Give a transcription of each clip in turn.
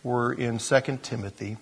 We're in 2 Timothy.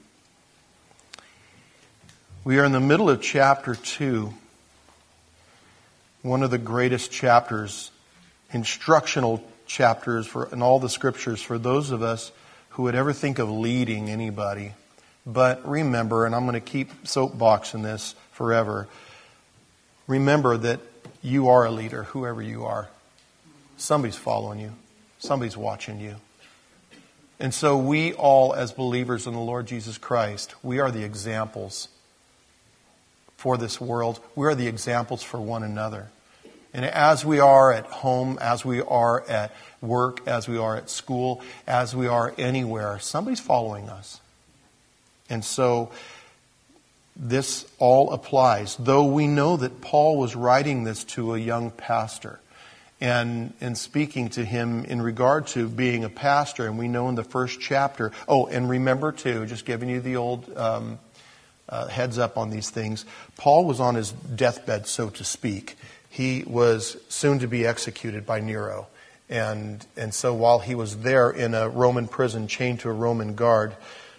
We are in the middle of chapter 2, one of the greatest chapters, instructional chapters in all the scriptures for those of us who would ever think of leading anybody. But remember, and I'm going to keep soapboxing this forever, remember that you are a leader, whoever you are. Somebody's following you. Somebody's watching you. And so we all, as believers in the Lord Jesus Christ, we are the examples for this world. We are the examples for one another. And as we are at home, as we are at work, as we are at school, as we are anywhere, somebody's following us. And so this all applies. Though we know that Paul was writing this to a young pastor and speaking to him in regard to being a pastor. And we know in the first chapter, and remember too, just giving you the old heads up on these things, Paul was on his deathbed, so to speak. He was soon to be executed by Nero. And so while he was there in a Roman prison, chained to a Roman guard,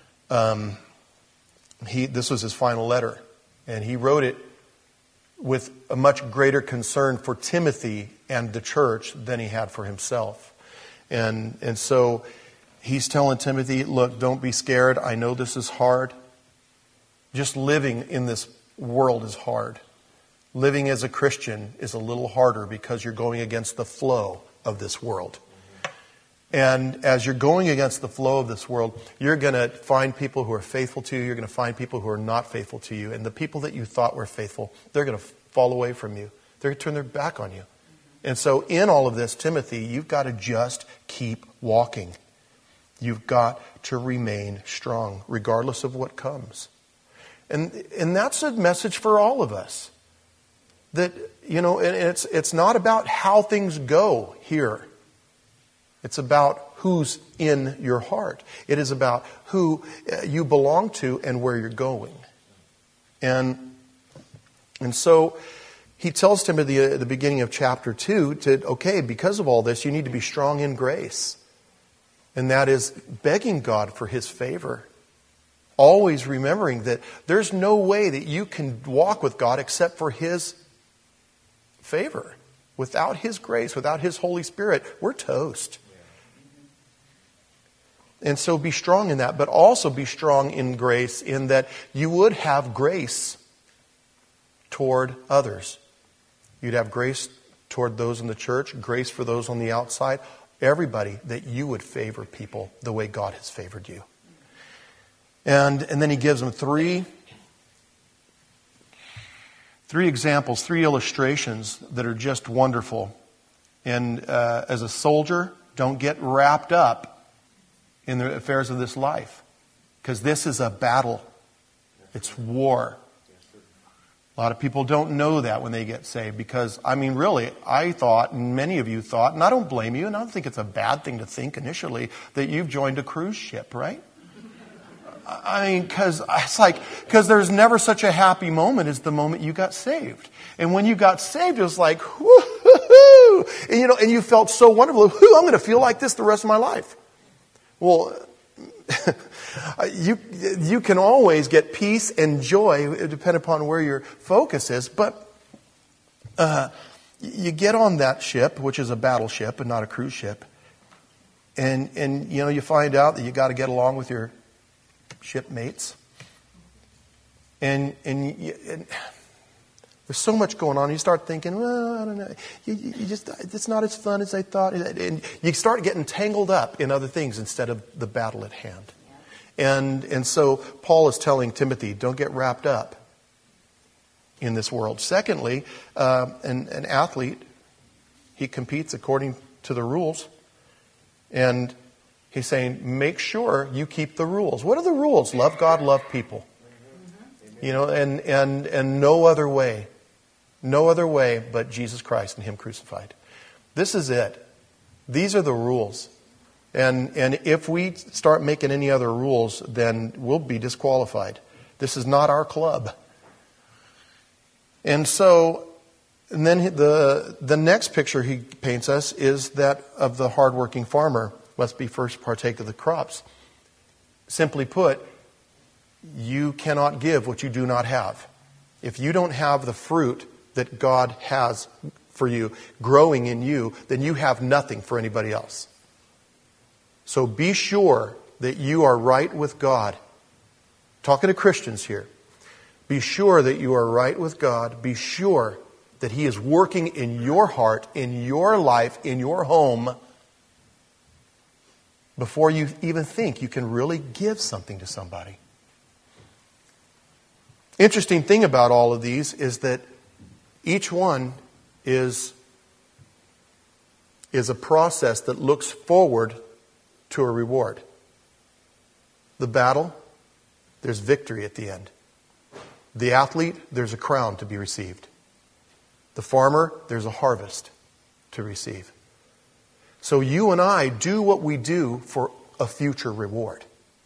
this was his final letter. And he wrote it with a much greater concern for Timothy and the church than he had for himself. And so he's telling Timothy, look, don't be scared. I know this is hard. Just living in this world is hard. Living as a Christian is a little harder because you're going against the flow of this world. And as you're going against the flow of this world, you're going to find people who are faithful to you. You're going to find people who are not faithful to you. And the people that you thought were faithful, they're going to fall away from you. They're going to turn their back on you. And so in all of this, Timothy, you've got to just keep walking. You've got to remain strong, regardless of what comes. And that's a message for all of us. That, and it's not about how things go here. It's about who's in your heart. It is about who you belong to and where you're going. And so he tells Timothy at the beginning of chapter 2 because of all this, you need to be strong in grace. And that is begging God for His favor. Always remembering that there's no way that you can walk with God except for His favor. Without His grace, without His Holy Spirit, we're toast. And so be strong in that, but also be strong in grace in that you would have grace toward others. You'd have grace toward those in the church, grace for those on the outside, everybody, that you would favor people the way God has favored you. And then he gives them three examples, 3 illustrations that are just wonderful. And as a soldier, don't get wrapped up in the affairs of this life. Because this is a battle. It's war. A lot of people don't know that when they get saved. Because, really, I thought, and many of you thought, and I don't blame you, and I don't think it's a bad thing to think initially, that you've joined a cruise ship, right? Because there's never such a happy moment as the moment you got saved. And when you got saved, it was like, whoo-hoo-hoo! And you felt so wonderful. I'm going to feel like this the rest of my life. Well, you can always get peace and joy, depending upon where your focus is. But you get on that ship, which is a battleship and not a cruise ship, and you find out that you got to get along with your shipmates, and there's so much going on. You start thinking, well, I don't know. It's not as fun as I thought. And you start getting tangled up in other things instead of the battle at hand. And so Paul is telling Timothy, don't get wrapped up in this world. Secondly, an athlete, he competes according to the rules. And he's saying, make sure you keep the rules. What are the rules? Love God, love people. And no other way. No other way but Jesus Christ and Him crucified. This is it. These are the rules. And if we start making any other rules, then we'll be disqualified. This is not our club. And then the next picture he paints us is that of the hardworking farmer must be first partake of the crops. Simply put, you cannot give what you do not have. If you don't have the fruit that God has for you growing in you, then you have nothing for anybody else. So be sure that you are right with God. Talking to Christians here. Be sure that you are right with God. Be sure that He is working in your heart, in your life, in your home, before you even think you can really give something to somebody. Interesting thing about all of these is that each one is a process that looks forward to a reward. The battle, there's victory at the end. The athlete, there's a crown to be received. The farmer, there's a harvest to receive. So you and I do what we do for a future reward.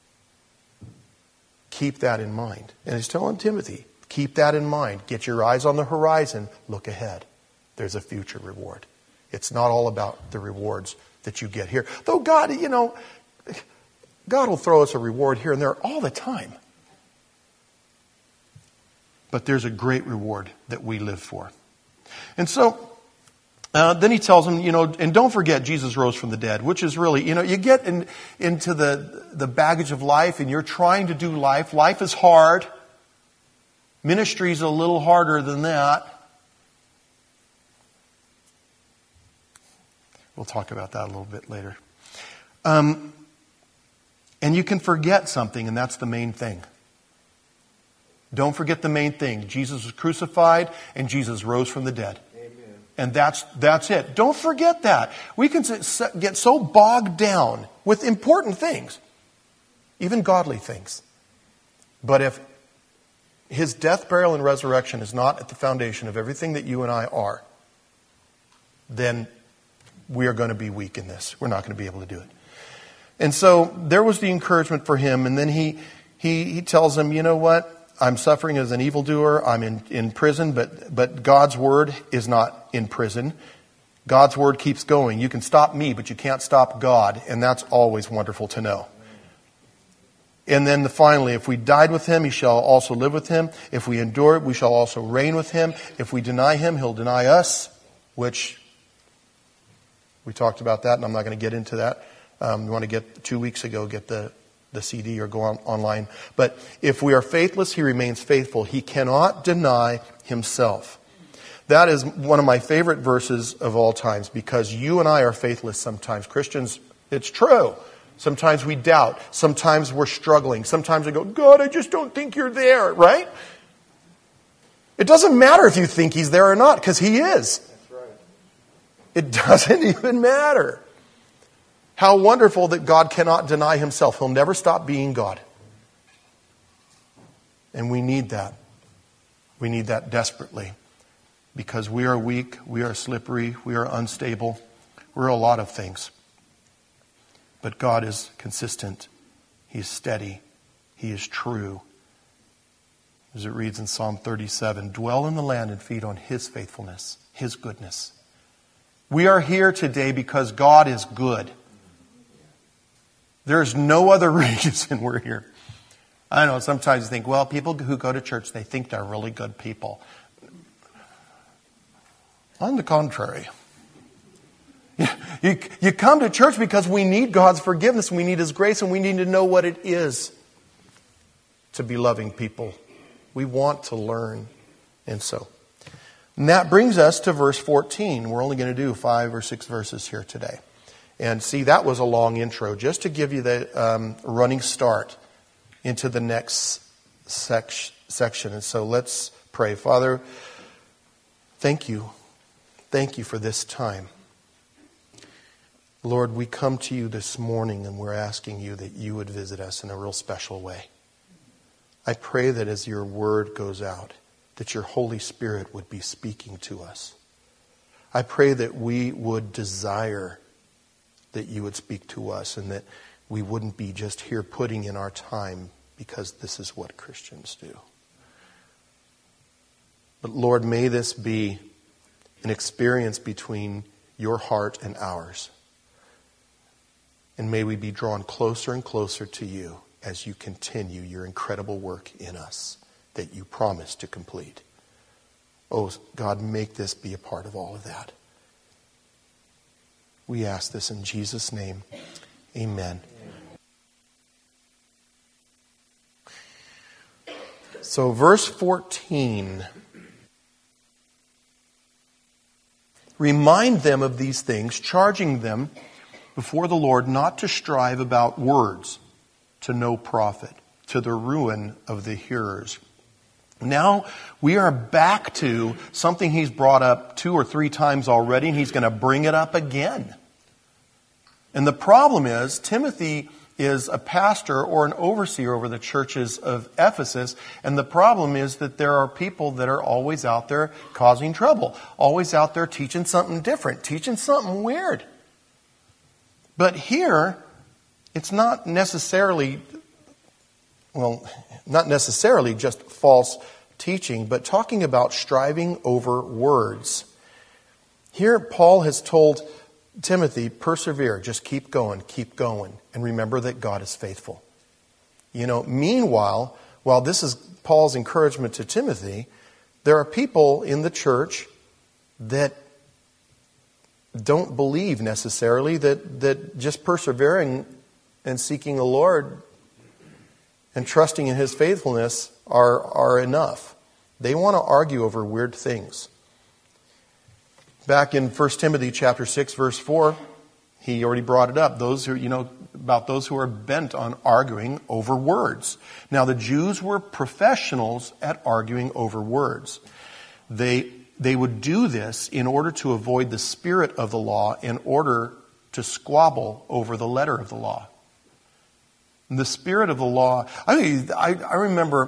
Keep that in mind. And he's telling Timothy, keep that in mind. Get your eyes on the horizon. Look ahead. There's a future reward. It's not all about the rewards that you get here. Though God, God will throw us a reward here and there all the time. But there's a great reward that we live for. And so, then he tells him, and don't forget Jesus rose from the dead, which is really, you get into the baggage of life and you're trying to do life. Life is hard. Ministry is a little harder than that. We'll talk about that a little bit later. And you can forget something, and that's the main thing. Don't forget the main thing. Jesus was crucified and Jesus rose from the dead. Amen. And that's it. Don't forget that. We can get so bogged down with important things, even godly things. But if His death, burial, and resurrection is not at the foundation of everything that you and I are, then we are going to be weak in this. We're not going to be able to do it. And so there was the encouragement for him. And then he tells him, you know what? I'm suffering as an evildoer. I'm in prison, but God's word is not in prison. God's word keeps going. You can stop me, but you can't stop God. And that's always wonderful to know. And then finally, if we died with Him, He shall also live with Him. If we endure it, we shall also reign with Him. If we deny Him, He'll deny us, which we talked about that, and I'm not going to get into that. You want to get 2 weeks ago, get the CD or go online. But if we are faithless, He remains faithful. He cannot deny Himself. That is one of my favorite verses of all times, because you and I are faithless sometimes. Christians, it's true. Sometimes we doubt. Sometimes we're struggling. Sometimes we go, God, I just don't think You're there, right? It doesn't matter if you think He's there or not, because He is. That's right. It doesn't even matter. How wonderful that God cannot deny Himself. He'll never stop being God. And we need that. We need that desperately. Because we are weak, we are slippery, we are unstable. We're a lot of things. But God is consistent. He is steady. He is true. As it reads in Psalm 37, dwell in the land and feed on His faithfulness, His goodness. We are here today because God is good. There is no other reason we're here. I know sometimes you think, well, people who go to church, they think they're really good people. On the contrary. You come to church because we need God's forgiveness, we need His grace, and we need to know what it is to be loving people. We want to learn. And that brings us to verse 14. We're only going to do 5 or 6 verses here today. And see, that was a long intro, just to give you the running start into the next section. And so let's pray. Father, thank You. Thank You for this time. Lord, we come to You this morning and we're asking You that You would visit us in a real special way. I pray that as Your word goes out, that Your Holy Spirit would be speaking to us. I pray that we would desire that You would speak to us and that we wouldn't be just here putting in our time because this is what Christians do. But Lord, may this be an experience between Your heart and ours. And may we be drawn closer and closer to You as you continue your incredible work in us that you promised to complete. Oh, God, make this be a part of all of that. We ask this in Jesus' name. Amen. So verse 14. Remind them of these things, charging them before the Lord not to strive about words to no profit, to the ruin of the hearers. Now we are back to something he's brought up 2 or 3 times already, and he's going to bring it up again. And the problem is, Timothy is a pastor or an overseer over the churches of Ephesus, and the problem is that there are people that are always out there causing trouble, always out there teaching something different, teaching something weird. But here, it's not necessarily just false teaching, but talking about striving over words. Here, Paul has told Timothy, persevere, just keep going, and remember that God is faithful. Meanwhile, while this is Paul's encouragement to Timothy, there are people in the church that don't believe necessarily that just persevering and seeking the Lord and trusting in His faithfulness are enough. They want to argue over weird things. Back in 1 Timothy chapter 6, verse 4, he already brought it up. Those who are bent on arguing over words. Now, the Jews were professionals at arguing over words. They would do this in order to avoid the spirit of the law, in order to squabble over the letter of the law. And the spirit of the law, I remember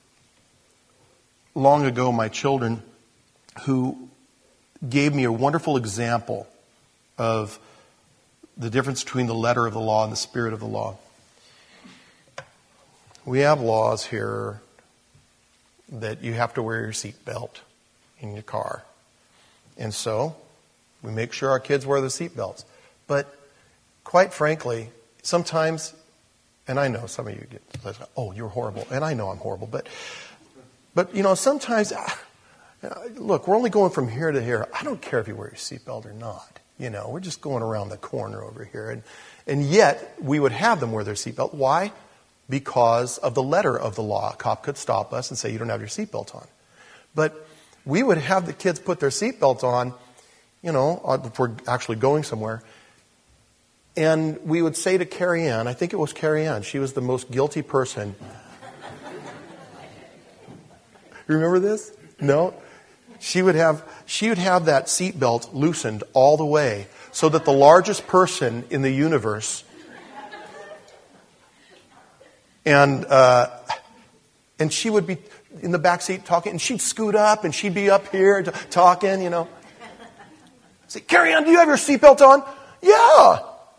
long ago my children who gave me a wonderful example of the difference between the letter of the law and the spirit of the law. We have laws here that you have to wear your seatbelt in your car. And so we make sure our kids wear the seatbelts. But quite frankly, sometimes, and I know some of you get, oh, you're horrible. And I know I'm horrible. But sometimes, look, we're only going from here to here. I don't care if you wear your seatbelt or not. We're just going around the corner over here. And yet, we would have them wear their seatbelt. Why? Because of the letter of the law. A cop could stop us and say, you don't have your seatbelt on. But we would have the kids put their seatbelts on, if we're actually going somewhere. And we would say to Carrie Ann, I think it was Carrie Ann, she was the most guilty person. You remember this? No? She would have that seatbelt loosened all the way so that the largest person in the universe and she would be in the back seat talking, and she'd scoot up and she'd be up here talking, Say, Carrie Ann, do you have your seatbelt on? Yeah.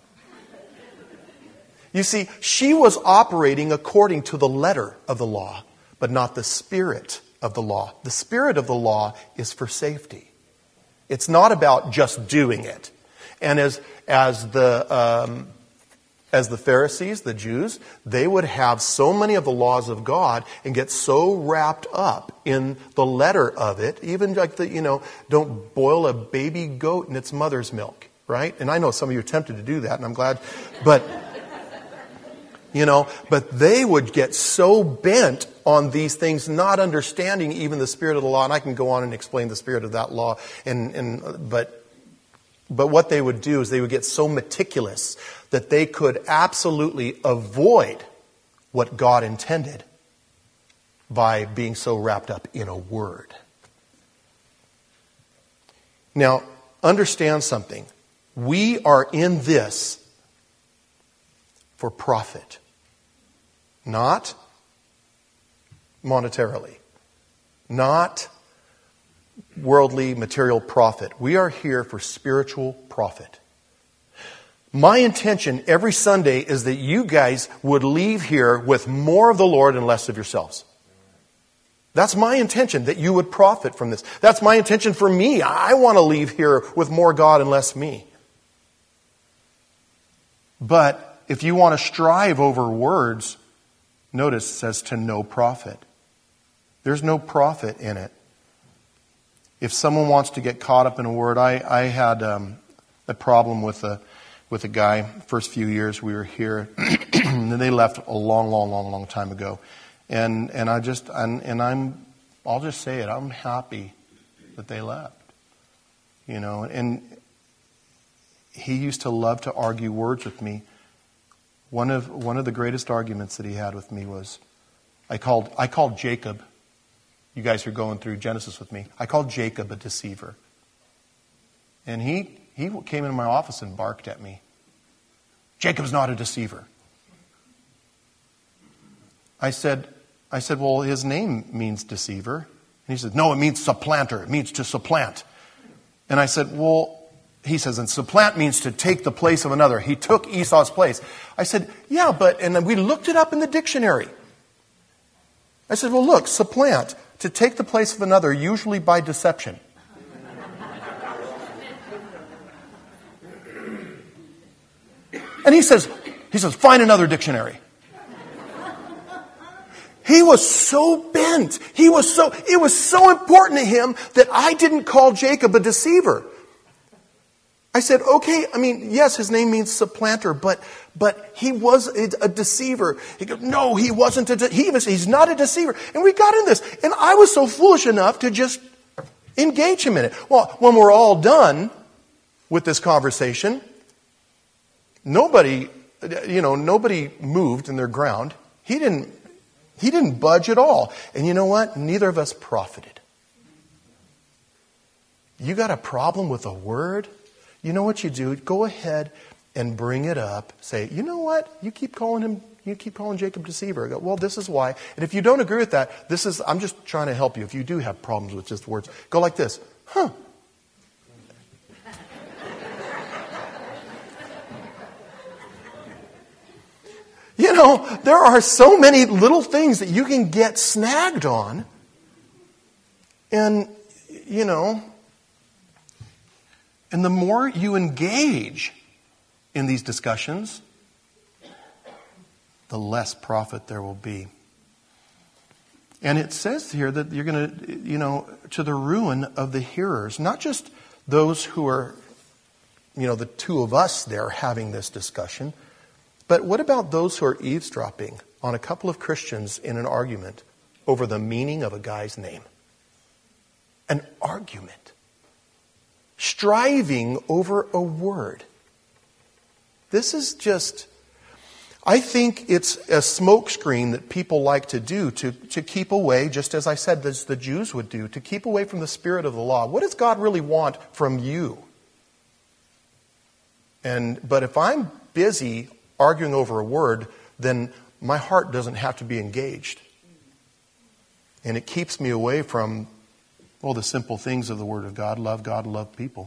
You see, she was operating according to the letter of the law, but not the spirit of the law. The spirit of the law is for safety. It's not about just doing it. And as the Pharisees, the Jews, they would have so many of the laws of God and get so wrapped up in the letter of it, even like don't boil a baby goat in its mother's milk, right? And I know some of you are tempted to do that, and I'm glad, but they would get so bent on these things, not understanding even the spirit of the law. And I can go on and explain the spirit of that law. But what they would do is they would get so meticulous that they could absolutely avoid what God intended by being so wrapped up in a word. Now, understand something. We are in this for profit. Not monetarily. Not worldly material profit. We are here for spiritual profit. My intention every Sunday is that you guys would leave here with more of the Lord and less of yourselves. That's my intention, that you would profit from this. That's my intention for me. I want to leave here with more God and less me. But if you want to strive over words, Notice it says to no profit. There's no profit in it. If someone wants to get caught up in a word, I had a problem with a guy. First few years we were here, and then they left a long time ago. And I'll just say it. I'm happy that they left. You know, and he used to love to argue words with me. One of the greatest arguments that he had with me was, I called Jacob. You guys are going through Genesis with me. I called Jacob a deceiver. And he came into my office and barked at me. Jacob's not a deceiver. I said, well, his name means deceiver. And he said, no, it means supplanter. It means to supplant. And I said, well, he says, and supplant means to take the place of another. He took Esau's place. I said, yeah, and then we looked it up in the dictionary. I said, well, look, supplant, to take the place of another, usually by deception. And he says, find another dictionary. He was so bent. It was so important to him that I didn't call Jacob a deceiver. I said, okay, yes, his name means supplanter, but he was a deceiver. He goes, no, he wasn't he's not a deceiver. And we got in this. And I was so foolish enough to just engage him in it. Well, when we're all done with this conversation, nobody moved in their ground. He didn't budge at all. And you know what? Neither of us profited. You got a problem with a word? You know what you do? Go ahead and bring it up. Say, you know what? You keep calling Jacob deceiver. I go, well, this is why. And if you don't agree with that, I'm just trying to help you. If you do have problems with just words, go like this. Huh. You know, there are so many little things that you can get snagged on. And, you know, and the more you engage in these discussions, the less profit there will be. And it says here that you're going to, you know, to the ruin of the hearers, not just those who are, you know, the two of us there having this discussion, but what about those who are eavesdropping on a couple of Christians in an argument over the meaning of a guy's name? An argument. Striving over a word. This is just, I think it's a smokescreen that people like to do to keep away, just as I said, as the Jews would do, to keep away from the spirit of the law. What does God really want from you? But if I'm busy arguing over a word, then my heart doesn't have to be engaged. And it keeps me away from, well, the simple things of the Word of God, love people.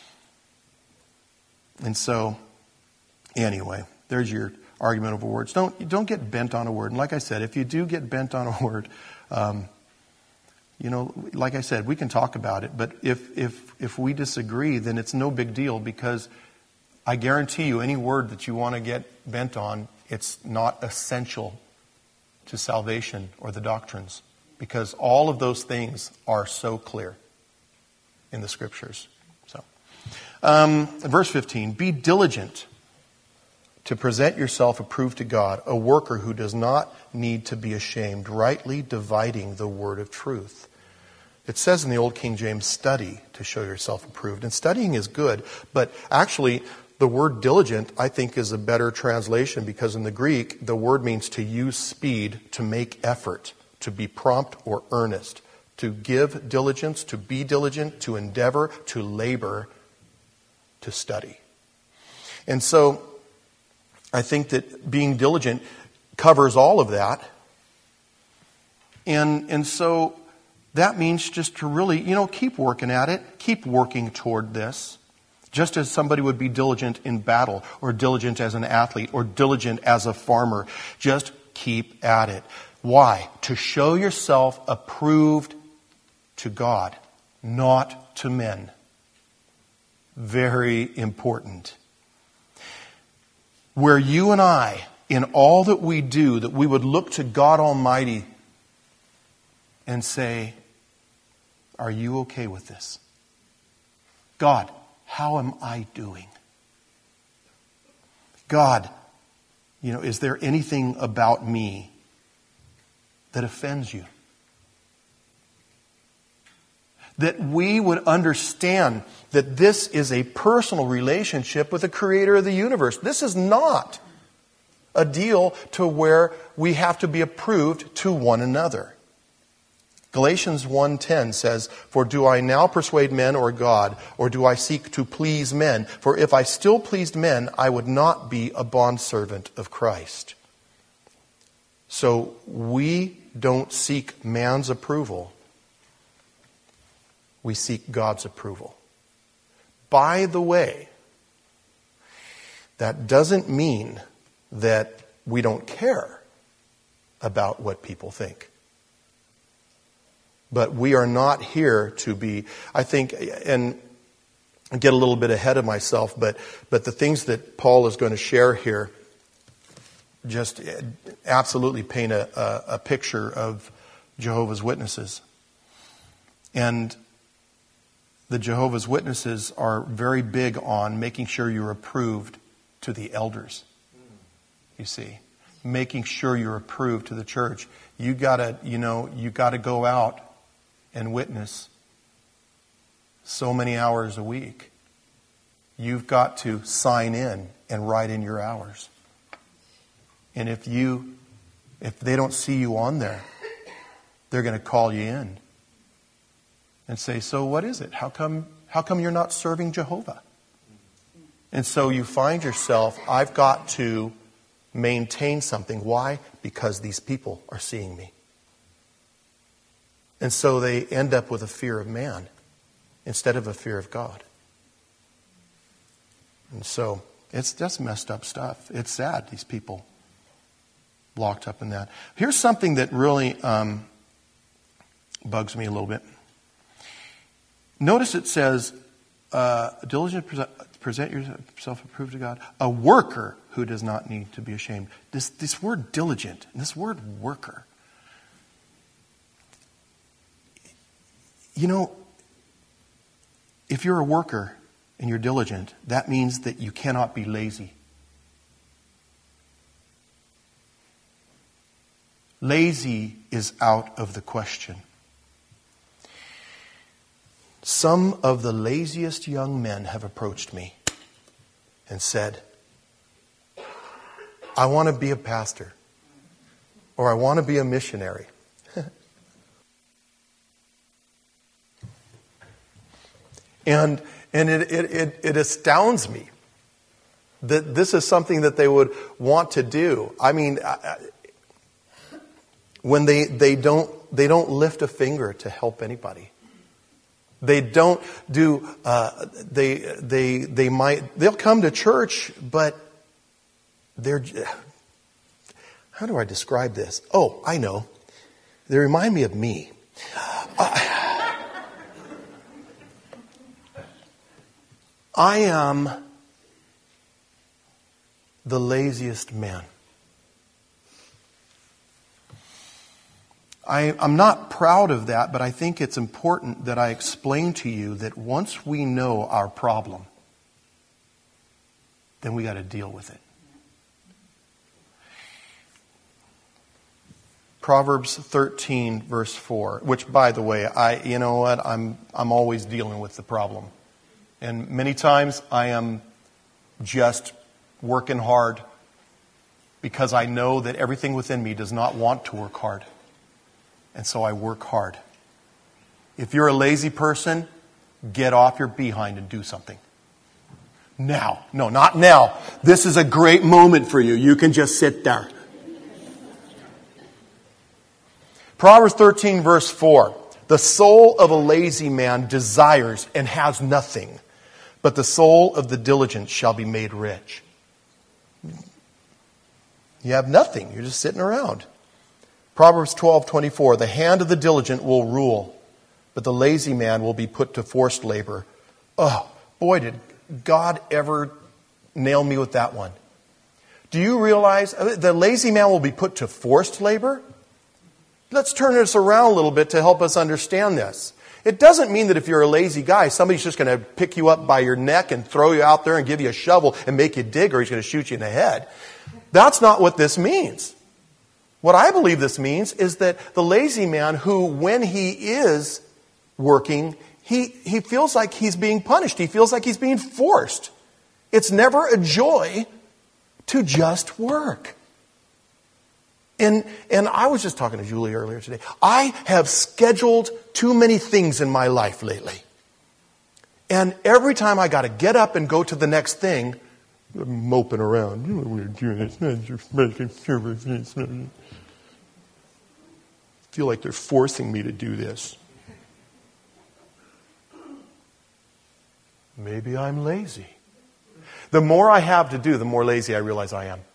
And so, anyway, there's your argument over words. Don't get bent on a word. And like I said, if you do get bent on a word, you know, like I said, we can talk about it. But if we disagree, then it's no big deal, because I guarantee you, any word that you want to get bent on, it's not essential to salvation or the doctrines, because all of those things are so clear in the Scriptures. So, verse 15, be diligent to present yourself approved to God, a worker who does not need to be ashamed, rightly dividing the word of truth. It says in the Old King James, study to show yourself approved. And studying is good, but actually the word diligent, I think, is a better translation, because in the Greek, the word means to use speed, to make effort, to be prompt or earnest, to give diligence, to be diligent, to endeavor, to labor, to study. And so I think that being diligent covers all of that. And so that means just to really, you know, keep working at it, keep working toward this. Just as somebody would be diligent in battle, or diligent as an athlete, or diligent as a farmer. Just keep at it. Why? To show yourself approved to God, not to men. Very important. Where you and I in all that we do, that we would look to God Almighty and say, are you okay with this? God, how am I doing? God, is there anything about me that offends you? That we would understand that this is a personal relationship with the Creator of the universe. This is not a deal to where we have to be approved to one another. Galatians 1:10 says, "For do I now persuade men or God, or do I seek to please men? For if I still pleased men, I would not be a bondservant of Christ." So we don't seek man's approval. We seek God's approval. By the way, that doesn't mean that we don't care about what people think. But we are not here to be, I think, and get a little bit ahead of myself, but the things that Paul is going to share here just absolutely paint a picture of Jehovah's Witnesses. And the Jehovah's Witnesses are very big on making sure you're approved to the elders. You see, making sure you're approved to the church. You gotta go out and witness so many hours a week. You've got to sign in and write in your hours. And if they don't see you on there, they're going to call you in and say, "So what is it? How come you're not serving Jehovah?" And so you find yourself, I've got to maintain something. Why? Because these people are seeing me. And so they end up with a fear of man instead of a fear of God. And so it's just messed up stuff. It's sad, these people locked up in that. Here's something that really bugs me a little bit. Notice it says, diligent, present yourself approved to God, a worker who does not need to be ashamed. This word diligent, and this word worker, if you're a worker and you're diligent, that means that you cannot be lazy. Lazy is out of the question. Some of the laziest young men have approached me and said, "I want to be a pastor," or "I want to be a missionary." And it astounds me that this is something that they would want to do. I mean, when they don't lift a finger to help anybody. They don't do. They'll come to church, but they're. How do I describe this? Oh, I know. They remind me of me. I am the laziest man. I'm not proud of that, but I think it's important that I explain to you that once we know our problem, then we got to deal with it. Proverbs 13, verse 4, which, by the way, I'm always dealing with the problem. And many times I am just working hard because I know that everything within me does not want to work hard. And so I work hard. If you're a lazy person, get off your behind and do something. Now. No, not now. This is a great moment for you. You can just sit there. Proverbs 13, verse 4. The soul of a lazy man desires and has nothing, but the soul of the diligent shall be made rich. You have nothing. You're just sitting around. Proverbs 12:24. The hand of the diligent will rule, but the lazy man will be put to forced labor. Oh, boy, did God ever nail me with that one. Do you realize the lazy man will be put to forced labor? Let's turn this around a little bit to help us understand this. It doesn't mean that if you're a lazy guy, somebody's just going to pick you up by your neck and throw you out there and give you a shovel and make you dig, or he's going to shoot you in the head. That's not what this means. What I believe this means is that the lazy man who, when he is working, he feels like he's being punished. He feels like he's being forced. It's never a joy to just work. And I was just talking to Julie earlier today. I have scheduled too many things in my life lately. And every time I got to get up and go to the next thing, I'm moping around. I feel like they're forcing me to do this. Maybe I'm lazy. The more I have to do, the more lazy I realize I am.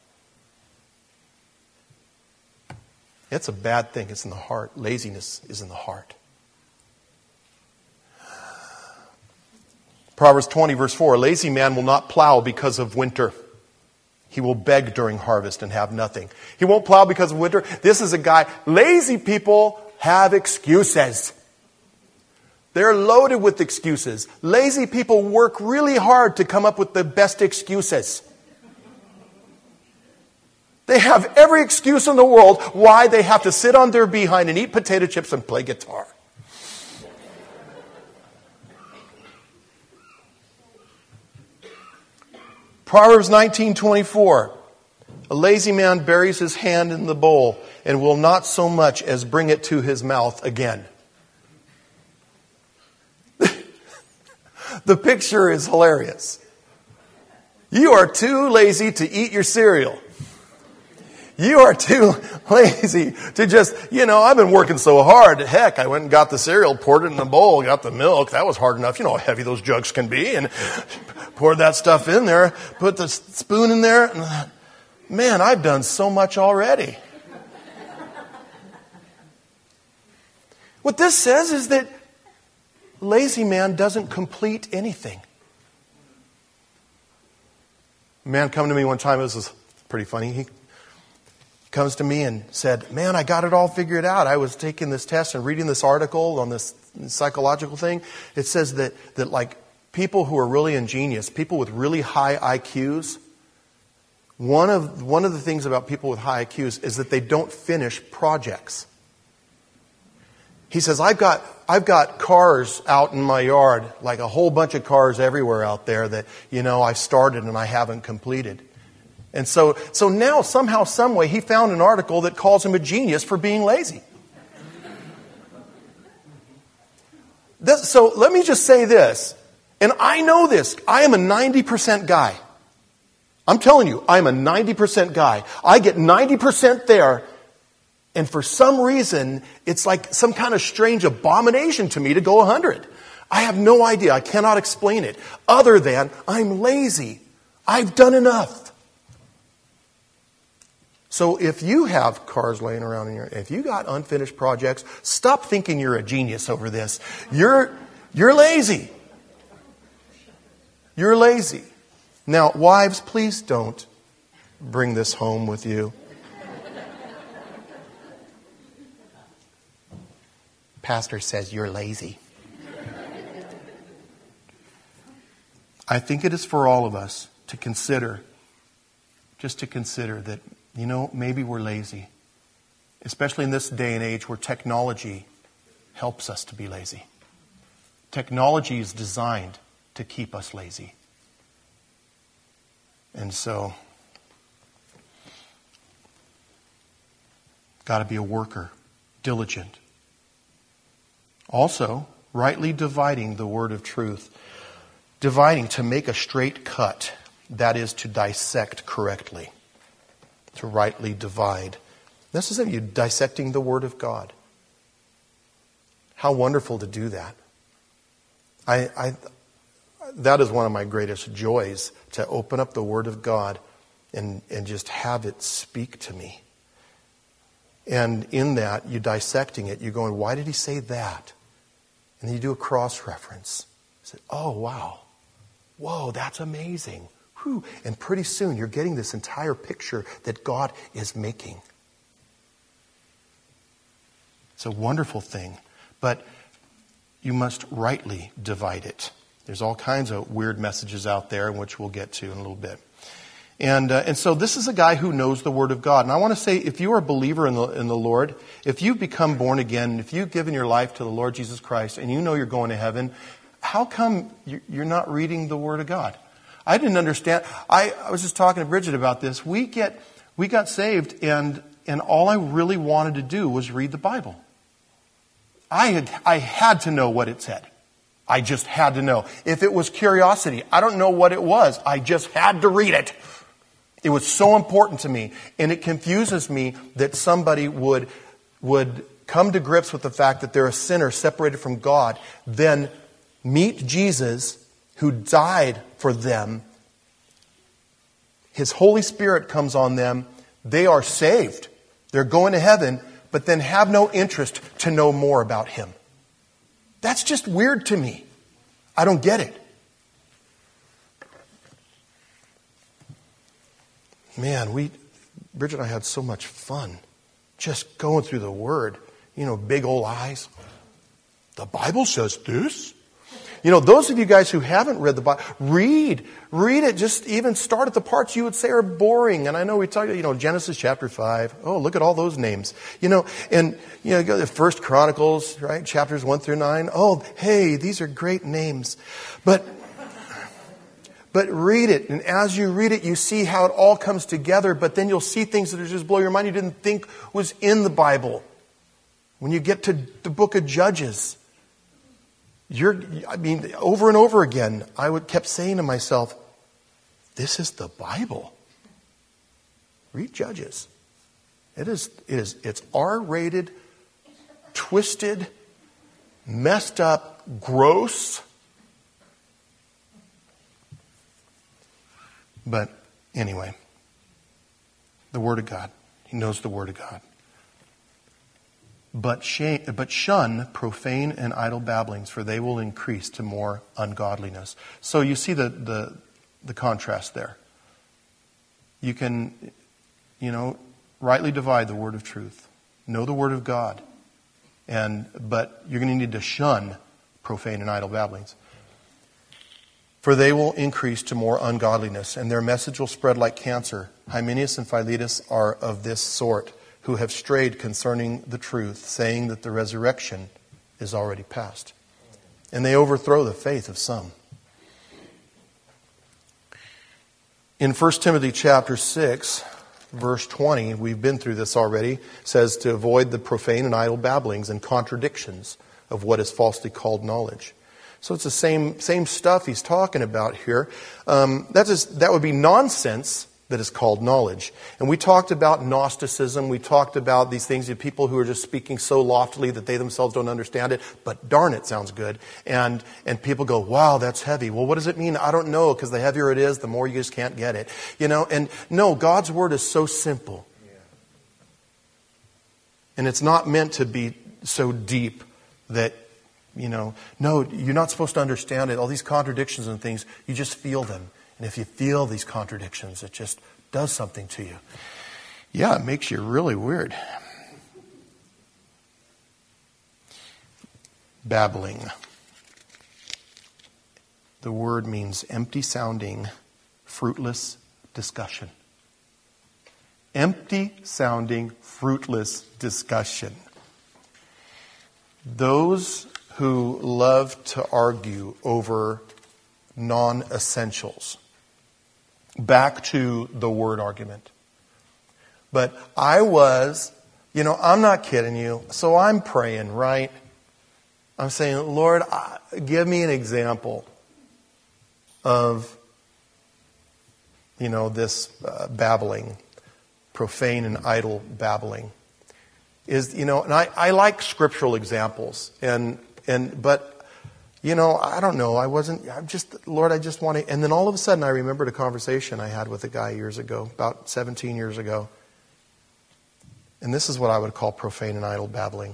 It's a bad thing. It's in the heart. Laziness is in the heart. Proverbs 20, verse 4, a lazy man will not plow because of winter. He will beg during harvest and have nothing. He won't plow because of winter. This is a guy. Lazy people have excuses. They're loaded with excuses. Lazy people work really hard to come up with the best excuses. They have every excuse in the world why they have to sit on their behind and eat potato chips and play guitar. Proverbs 19:24. A lazy man buries his hand in the bowl and will not so much as bring it to his mouth again. The picture is hilarious. You are too lazy to eat your cereal. You are too lazy to just, I've been working so hard. Heck, I went and got the cereal, poured it in the bowl, got the milk. That was hard enough. You know how heavy those jugs can be. And poured that stuff in there, put the spoon in there. And, man, I've done so much already. What this says is that lazy man doesn't complete anything. A man come to me one time, this was pretty funny. He comes to me and said, man, I got it all figured out. I was taking this test and reading this article on this psychological thing. It says that like people who are really ingenious, people with really high IQs, one of the things about people with high IQs is that they don't finish projects. He says, I've got cars out in my yard, like a whole bunch of cars everywhere out there that, I started and I haven't completed. And so now, somehow, some way, he found an article that calls him a genius for being lazy. So let me just say this, and I know this. I am a 90% guy. I'm telling you, I'm a 90% guy. I get 90% there, and for some reason, it's like some kind of strange abomination to me to go 100. I have no idea. I cannot explain it, other than I'm lazy. I've done enough. So if you have cars laying around if you got unfinished projects, stop thinking you're a genius over this. You're lazy. You're lazy. Now, wives, please don't bring this home with you. Pastor says you're lazy. I think it is for all of us to consider that, maybe we're lazy. Especially in this day and age where technology helps us to be lazy. Technology is designed to keep us lazy. And so, got to be a worker, diligent. Also, rightly dividing the word of truth. Dividing to make a straight cut, that is to dissect correctly. To rightly divide. This is you dissecting the Word of God. How wonderful to do that. That is one of my greatest joys, to open up the Word of God and just have it speak to me. And in that, you dissecting it, you're going, why did he say that? And then you do a cross-reference. You say, oh, wow. Whoa, that's amazing. Whew. And pretty soon you're getting this entire picture that God is making. It's a wonderful thing, but you must rightly divide it. There's all kinds of weird messages out there, which we'll get to in a little bit. And so this is a guy who knows the Word of God. And I want to say, if you are a believer in the Lord, if you've become born again, if you've given your life to the Lord Jesus Christ, and you know you're going to heaven, how come you're not reading the Word of God? I didn't understand. I was just talking to Bridget about this. We got saved, and all I really wanted to do was read the Bible. I had to know what it said. I just had to know. If it was curiosity, I don't know what it was. I just had to read it. It was so important to me. And it confuses me that somebody would come to grips with the fact that they're a sinner separated from God, then meet Jesus who died for them. His Holy Spirit comes on them. They are saved. They're going to heaven, but then have no interest to know more about Him. That's just weird to me. I don't get it. Man, Bridget and I had so much fun just going through the Word. Big old eyes. The Bible says this. Those of you guys who haven't read the Bible, read it. Just even start at the parts you would say are boring. And I know we talk, Genesis chapter 5. Oh, look at all those names. Go to First Chronicles, right? Chapters 1 through 9. Oh, hey, these are great names. But read it. And as you read it, you see how it all comes together. But then you'll see things that just blow your mind you didn't think was in the Bible. When you get to the book of Judges, over and over again, kept saying to myself, this is the Bible. Read Judges. It's R-rated, twisted, messed up, gross. But anyway, the Word of God. He knows the Word of God. But shun profane and idle babblings, for they will increase to more ungodliness. So you see the contrast there. You can, rightly divide the word of truth. Know the Word of God. But you're going to need to shun profane and idle babblings. For they will increase to more ungodliness, and their message will spread like cancer. Hymenaeus and Philetus are of this sort, who have strayed concerning the truth, saying that the resurrection is already past. And they overthrow the faith of some. In 1 Timothy chapter 6, verse 20, we've been through this already, says to avoid the profane and idle babblings and contradictions of what is falsely called knowledge. So it's the same stuff he's talking about here. That would be nonsense that is called knowledge. And we talked about Gnosticism. We talked about these things of people who are just speaking so loftily that they themselves don't understand it. But darn, it sounds good. And people go, wow, that's heavy. Well, what does it mean? I don't know, because the heavier it is, the more you just can't get it. And no, God's Word is so simple. And it's not meant to be so deep that, no, you're not supposed to understand it. All these contradictions and things, you just feel them. And if you feel these contradictions, it just does something to you. Yeah, it makes you really weird. Babbling. The word means empty sounding, fruitless discussion. Empty sounding, fruitless discussion. Those who love to argue over non-essentials. Back to the word argument. But I'm not kidding you, so I'm praying, right? I'm saying, Lord, give me an example of, this babbling, profane and idle babbling. And I like scriptural examples, but I don't know. Lord, I just want to. And then all of a sudden I remembered a conversation I had with a guy years ago, about 17 years ago. And this is what I would call profane and idle babbling.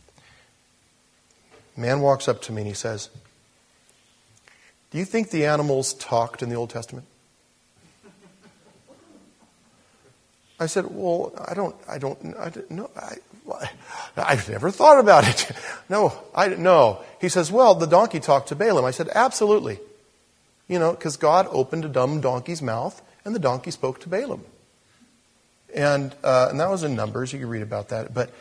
A man walks up to me and he says, do you think the animals talked in the Old Testament? I said, well, I don't know. I've never thought about it. No. He says, well, the donkey talked to Balaam. I said, absolutely. Because God opened a dumb donkey's mouth and the donkey spoke to Balaam. And that was in Numbers. You can read about that. But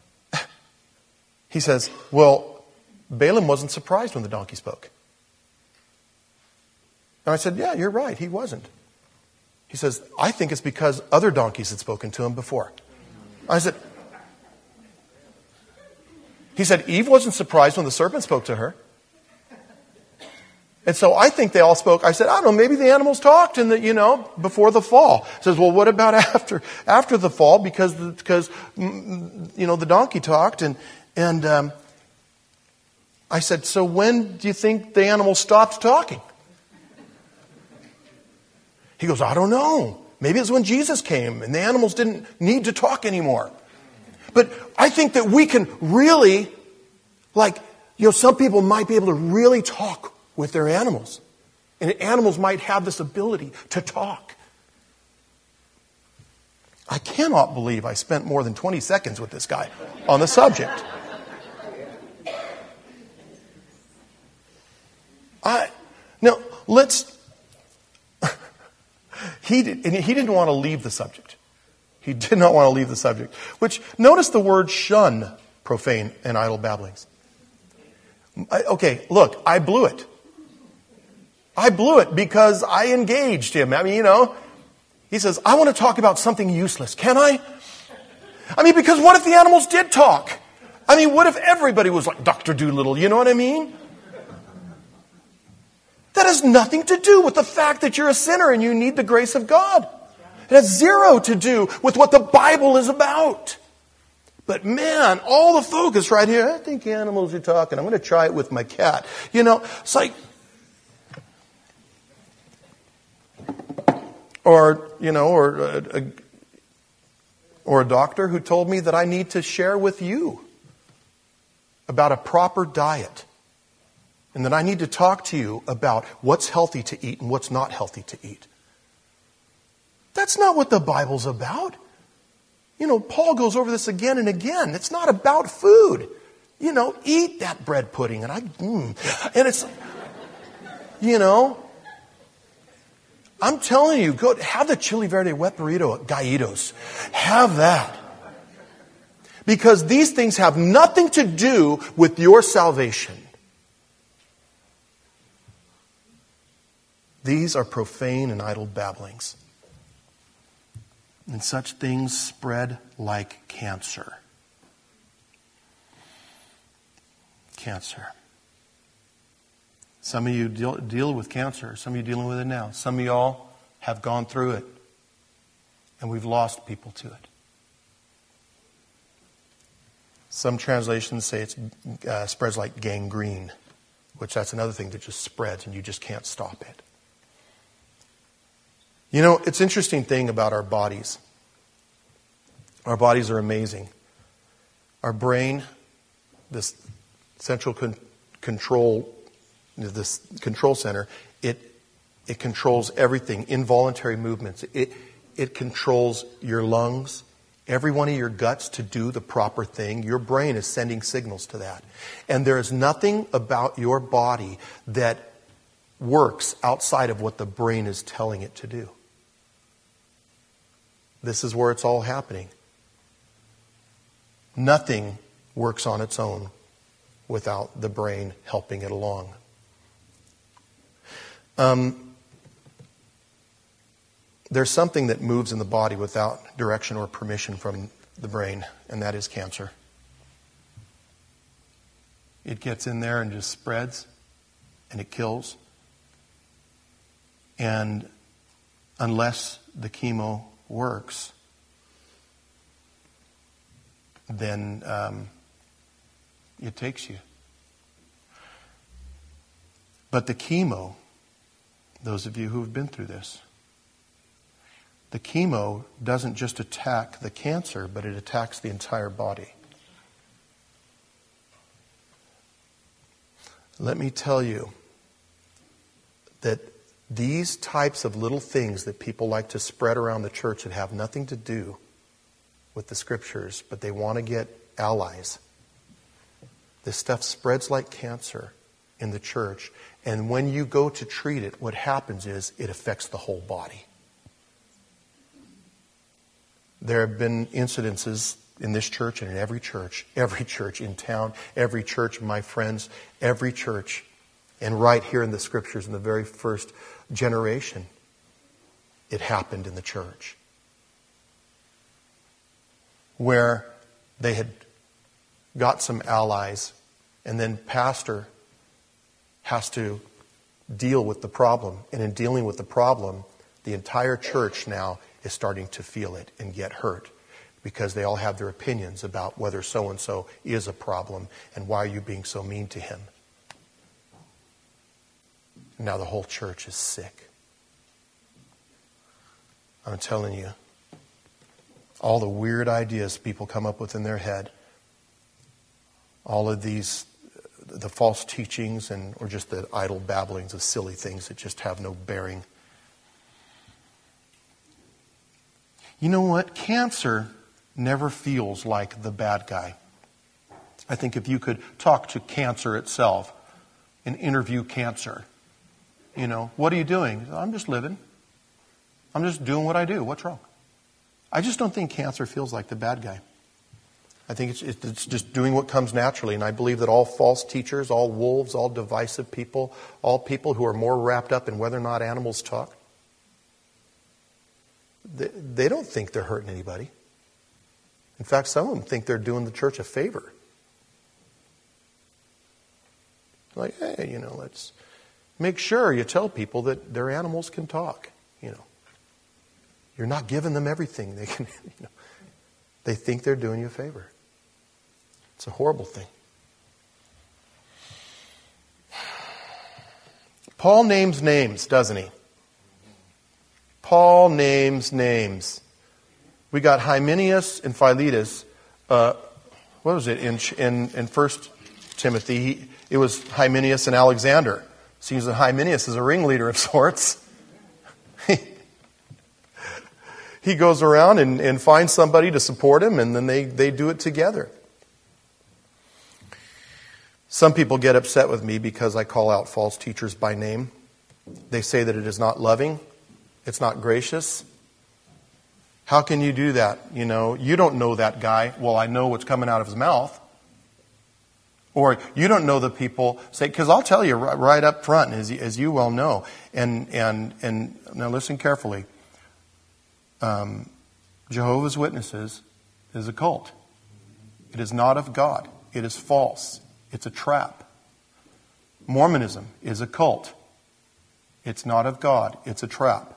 he says, well, Balaam wasn't surprised when the donkey spoke. And I said, yeah, you're right. He wasn't. He says, I think it's because other donkeys had spoken to him before. He said, Eve wasn't surprised when the serpent spoke to her. And so I think they all spoke. I said, I don't know, maybe the animals talked before the fall. He says, well, what about after the fall? Because the donkey talked. And I said, so when do you think the animals stopped talking? He goes, I don't know. Maybe it's when Jesus came and the animals didn't need to talk anymore. But I think that we can really, some people might be able to really talk with their animals. And animals might have this ability to talk. I cannot believe I spent more than 20 seconds with this guy on the subject. He didn't want to leave the subject. He did not want to leave the subject. Which, notice the word shun profane and idle babblings. Okay, look, I blew it. I blew it because I engaged him. He says, I want to talk about something useless. Can I? Because what if the animals did talk? What if everybody was like Dr. Doolittle? You know what I mean? That has nothing to do with the fact that you're a sinner and you need the grace of God. It has zero to do with what the Bible is about. But man, all the focus right here, I think animals are talking. I'm going to try it with my cat. It's like, or a doctor who told me that I need to share with you about a proper diet. And that I need to talk to you about what's healthy to eat and what's not healthy to eat. That's not what the Bible's about. Paul goes over this again and again. It's not about food. Eat that bread pudding. And it's, I'm telling you, go have the chili verde wet burrito at Gallitos. Have that. Because these things have nothing to do with your salvation. These are profane and idle babblings. And such things spread like cancer. Cancer. Some of you deal with cancer. Some of you dealing with it now. Some of y'all have gone through it. And we've lost people to it. Some translations say it spreads like gangrene, which that's another thing that just spreads and you just can't stop it. It's an interesting thing about our bodies. Our bodies are amazing. Our brain, this central control, this control center, it controls everything, involuntary movements. It controls your lungs, every one of your guts to do the proper thing. Your brain is sending signals to that. And there is nothing about your body that works outside of what the brain is telling it to do. This is where it's all happening. Nothing works on its own without the brain helping it along. There's something that moves in the body without direction or permission from the brain, and that is cancer. It gets in there and just spreads, and it kills. And unless the chemo works, then it takes you. But the chemo, those of you who have been through this, the chemo doesn't just attack the cancer, but it attacks the entire body. Let me tell you that These types of little things that people like to spread around the church that have nothing to do with the Scriptures, but they want to get allies. This stuff spreads like cancer in the church. And when you go to treat it, what happens is it affects the whole body. There have been incidences in this church and in every church in town, every church, my friends, every church, and right here in the Scriptures in the very first generation, it happened in the church. Where they had got some allies, and then pastor has to deal with the problem. And in dealing with the problem, the entire church now is starting to feel it and get hurt, because they all have their opinions about whether so-and-so is a problem and why are you being so mean to him. Now the whole church is sick. I'm telling you, all the weird ideas people come up with in their head, all of these, the false teachings or just the idle babblings of silly things that just have no bearing. You know what? Cancer never feels like the bad guy. I think if you could talk to cancer itself and interview cancer, what are you doing? I'm just living. I'm just doing what I do. What's wrong? I just don't think cancer feels like the bad guy. I think it's just doing what comes naturally. And I believe that all false teachers, all wolves, all divisive people, all people who are more wrapped up in whether or not animals talk, they don't think they're hurting anybody. In fact, some of them think they're doing the church a favor. Like, hey, let's make sure you tell people that their animals can talk. You're not giving them everything they can. They think they're doing you a favor. It's a horrible thing. Paul names names, doesn't he? Paul names names. We got Hymenaeus and Philetus. What was it in 1 Timothy? It was Hymenaeus and Alexander. Seems that Hymenaeus is a ringleader of sorts. He goes around and finds somebody to support him, and then they do it together. Some people get upset with me because I call out false teachers by name. They say that it is not loving. It's not gracious. How can you do that? You don't know that guy. Well, I know what's coming out of his mouth. Or you don't know the people. Because I'll tell you right up front, as you well know. And now listen carefully. Jehovah's Witnesses is a cult. It is not of God. It is false. It's a trap. Mormonism is a cult. It's not of God. It's a trap.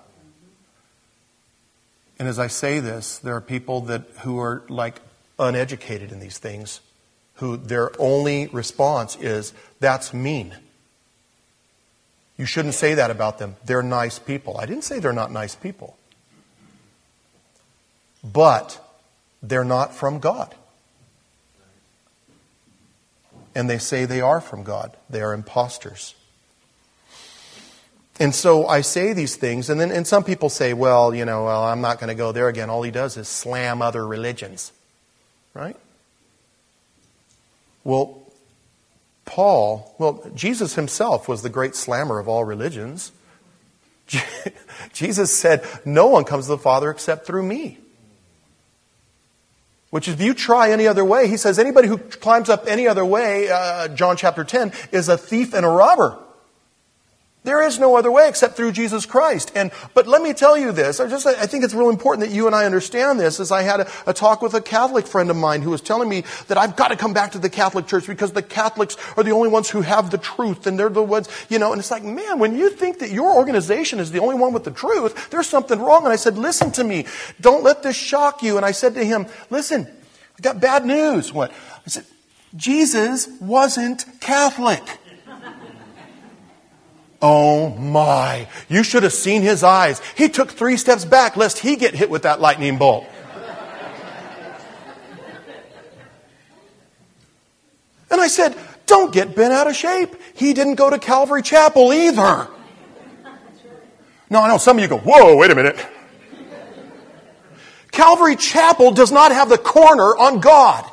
And as I say this, there are people who are like uneducated in these things, who their only response is, that's mean. You shouldn't say that about them. They're nice people. I didn't say they're not nice people. But they're not from God. And they say they are from God. They are imposters. And so I say these things, and some people say, well, I'm not going to go there again. All he does is slam other religions. Right? Well, Jesus himself was the great slammer of all religions. Jesus said, no one comes to the Father except through me. Which if you try any other way, he says anybody who climbs up any other way, John chapter 10, is a thief and a robber. There is no other way except through Jesus Christ. But let me tell you this. I think it's real important that you and I understand this. As I had a talk with a Catholic friend of mine who was telling me that I've got to come back to the Catholic Church because the Catholics are the only ones who have the truth. And they're the ones, and it's like, man, when you think that your organization is the only one with the truth, there's something wrong. And I said, listen to me. Don't let this shock you. And I said to him, listen, I got bad news. What? I said, Jesus wasn't Catholic. Oh my, you should have seen his eyes. He took 3 steps back lest he get hit with that lightning bolt. And I said, don't get bent out of shape. He didn't go to Calvary Chapel either. No, I know some of you go, whoa, wait a minute. Calvary Chapel does not have the corner on God.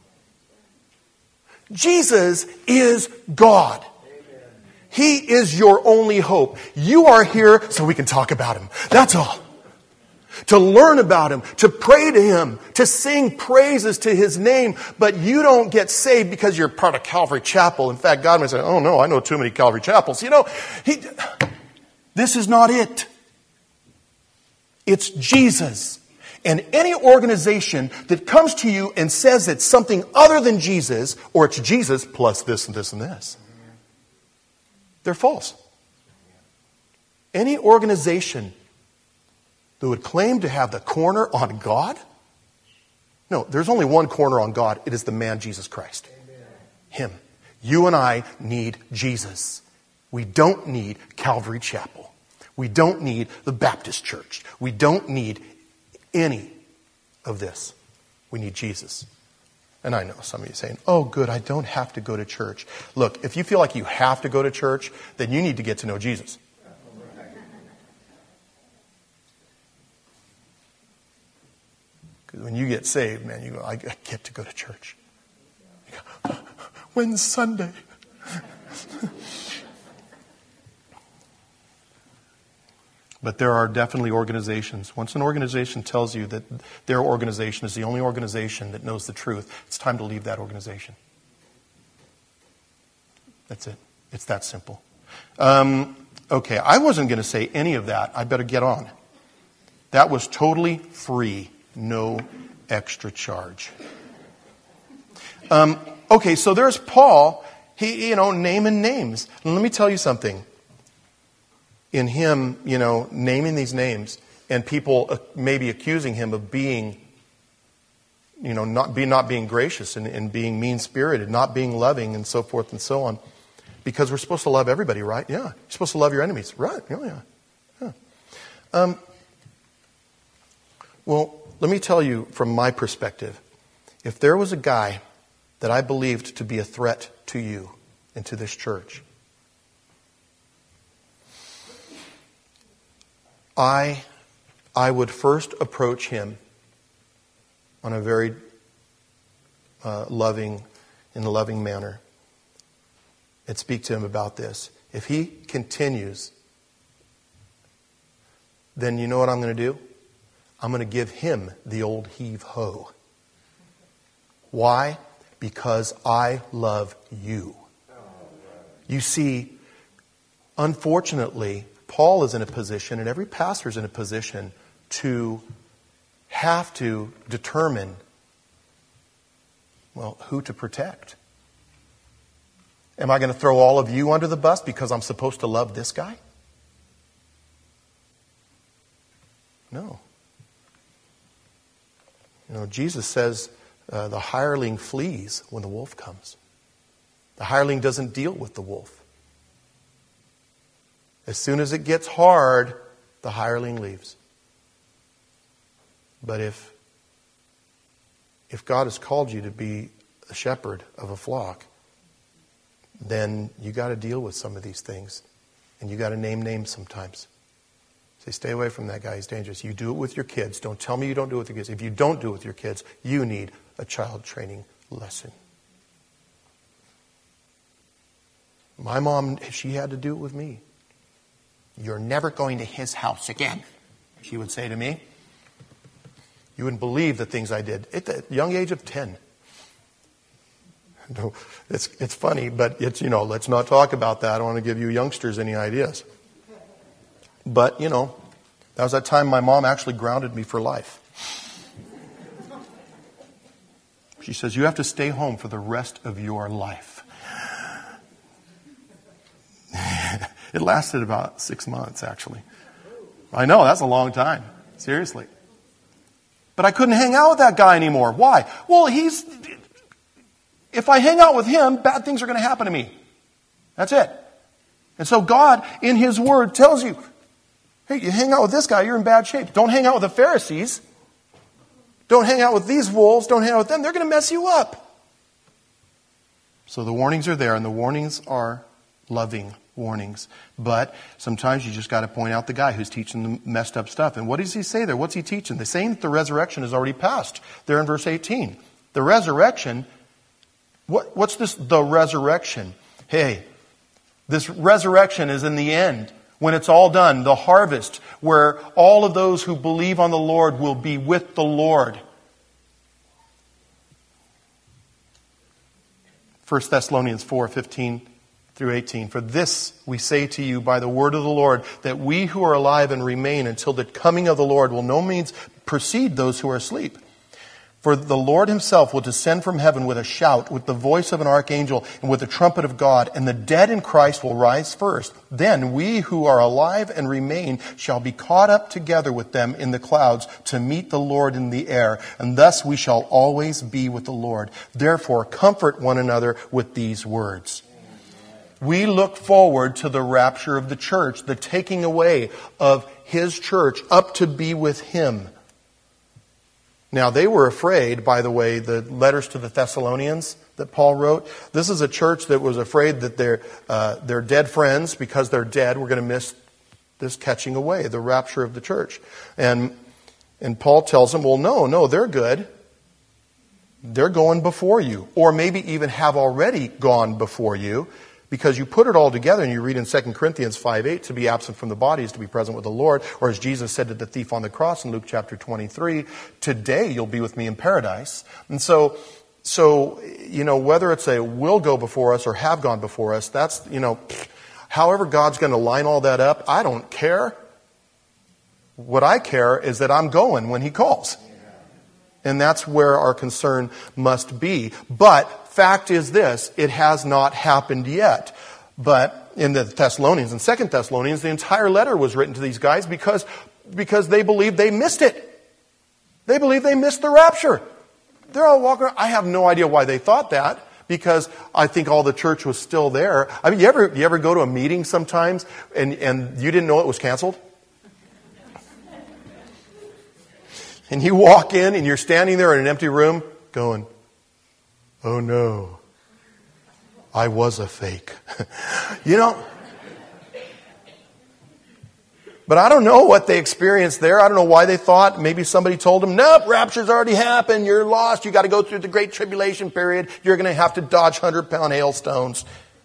Jesus is God. He is your only hope. You are here so we can talk about Him. That's all. To learn about Him, to pray to Him, to sing praises to His name. But you don't get saved because you're part of Calvary Chapel. In fact, God may say, oh no, I know too many Calvary Chapels. This is not it. It's Jesus. And any organization that comes to you and says it's something other than Jesus, or it's Jesus plus this and this and this, they're false. Any organization that would claim to have the corner on God, no, there's only one corner on God. It is the man Jesus Christ. Amen. Him. You and I need Jesus. We don't need Calvary Chapel. We don't need the Baptist Church. We don't need any of this. We need Jesus. And I know some of you are saying, oh good, I don't have to go to church. Look, if you feel like you have to go to church, then you need to get to know Jesus. Because when you get saved, man, you go, I get to go to church. You go, when's Sunday? But there are definitely organizations. Once an organization tells you that their organization is the only organization that knows the truth, it's time to leave that organization. That's it. It's that simple. Okay, I wasn't going to say any of that. I better get on. That was totally free. No extra charge. Okay, so there's Paul. He, naming names. And let me tell you something. In him, naming these names and people maybe accusing him of being, not being gracious and being mean-spirited, not being loving and so forth and so on. Because we're supposed to love everybody, right? Yeah. You're supposed to love your enemies. Right. Oh, yeah. Well, let me tell you from my perspective. If there was a guy that I believed to be a threat to you and to this church, I would first approach him on a very loving manner and speak to him about this. If he continues, then you know what I'm going to do? I'm going to give him the old heave-ho. Why? Because I love you. You see, unfortunately, Paul is in a position, and every pastor is in a position, to have to determine, who to protect. Am I going to throw all of you under the bus because I'm supposed to love this guy? No. Jesus says the hireling flees when the wolf comes. The hireling doesn't deal with the wolf. As soon as it gets hard, the hireling leaves. But if God has called you to be a shepherd of a flock, then you got to deal with some of these things. And you got to name names sometimes. Say, stay away from that guy, he's dangerous. You do it with your kids. Don't tell me you don't do it with your kids. If you don't do it with your kids, you need a child training lesson. My mom, she had to do it with me. You're never going to his house again, she would say to me. You wouldn't believe the things I did at the young age of 10. No, it's funny, but it's, let's not talk about that. I don't want to give you youngsters any ideas. But, that was that time my mom actually grounded me for life. She says, you have to stay home for the rest of your life. It lasted about 6 months, actually. I know, that's a long time. Seriously. But I couldn't hang out with that guy anymore. Why? Well, if I hang out with him, bad things are going to happen to me. That's it. And so God, in His Word, tells you, hey, you hang out with this guy, you're in bad shape. Don't hang out with the Pharisees. Don't hang out with these wolves. Don't hang out with them. They're going to mess you up. So the warnings are there, and the warnings are loving warnings. But sometimes you just got to point out the guy who's teaching the messed up stuff. And what does he say there? What's he teaching? The saying that the resurrection is already past. There in verse 18. The resurrection, what's this, the resurrection? Hey, this resurrection is in the end. When it's all done, the harvest, where all of those who believe on the Lord will be with the Lord. 1 Thessalonians 4:15 through 18. For this we say to you by the word of the Lord, that we who are alive and remain until the coming of the Lord will no means precede those who are asleep. For the Lord himself will descend from heaven with a shout, with the voice of an archangel, and with the trumpet of God, and the dead in Christ will rise first. Then we who are alive and remain shall be caught up together with them in the clouds to meet the Lord in the air, and thus we shall always be with the Lord. Therefore, comfort one another with these words. We look forward to the rapture of the church, the taking away of his church up to be with him. Now, they were afraid, by the way, the letters to the Thessalonians that Paul wrote. This is a church that was afraid that their dead friends, because they're dead, were going to miss this catching away, the rapture of the church. And Paul tells them, well, no, they're good. They're going before you. Or maybe even have already gone before you. Because you put it all together and you read in 2 Corinthians 5:8, to be absent from the body is to be present with the Lord. Or as Jesus said to the thief on the cross in Luke chapter 23, today you'll be with me in paradise. And so, whether it's a will go before us or have gone before us, that's, however God's going to line all that up, I don't care. What I care is that I'm going when he calls. And that's where our concern must be. But fact is this, it has not happened yet. But in the Thessalonians, in 2 Thessalonians, the entire letter was written to these guys because they believed they missed it. They believed they missed the rapture. They're all walking around. I have no idea why they thought that, because I think all the church was still there. I mean, you ever go to a meeting sometimes and you didn't know it was canceled? And you walk in and you're standing there in an empty room going, oh no, I was a fake. But I don't know what they experienced there. I don't know why they thought. Maybe somebody told them, nope, rapture's already happened. You're lost. You got to go through the great tribulation period. You're going to have to dodge 100-pound hailstones.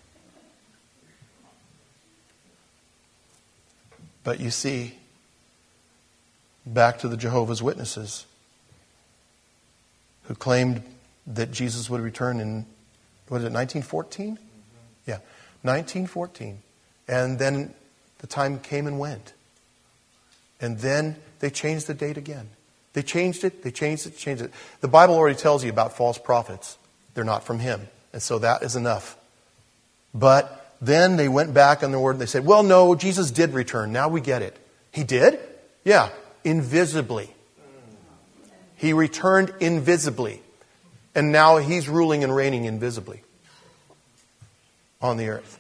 But you see, back to the Jehovah's Witnesses, who claimed that Jesus would return in, 1914? Yeah, 1914. And then the time came and went. And then they changed the date again. They changed it. The Bible already tells you about false prophets. They're not from him. And so that is enough. But then they went back on the word and they said, well, no, Jesus did return. Now we get it. He did? Yeah. Invisibly. He returned invisibly. And now he's ruling and reigning invisibly on the earth.